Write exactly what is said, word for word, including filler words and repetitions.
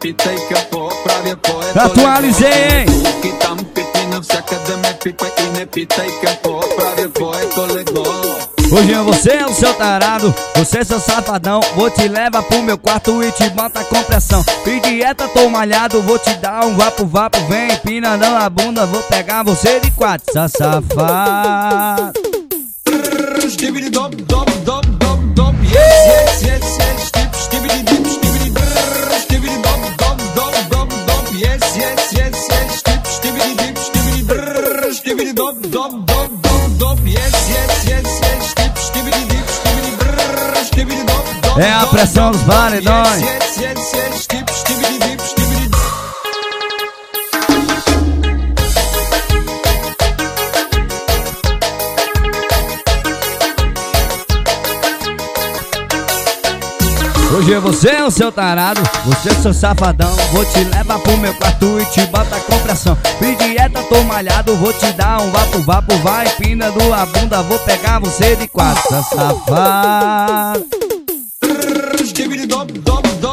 Atualizei, hein? Hoje é você, o seu tarado, você seu safadão. Vou te levar pro meu quarto e te bota com pressão. E dieta tô malhado, vou te dar um vapo vapo. Vem empinando a bunda, vou pegar você de quatro, sa safado. É a pressão dos paredões. Hoje é você, o seu tarado, você é seu safadão. Vou te levar pro meu quarto e te bota com pressão. E dieta tô malhado, vou te dar um vapo vapo. Vai empinando a bunda, vou pegar você de quatro, sa safado.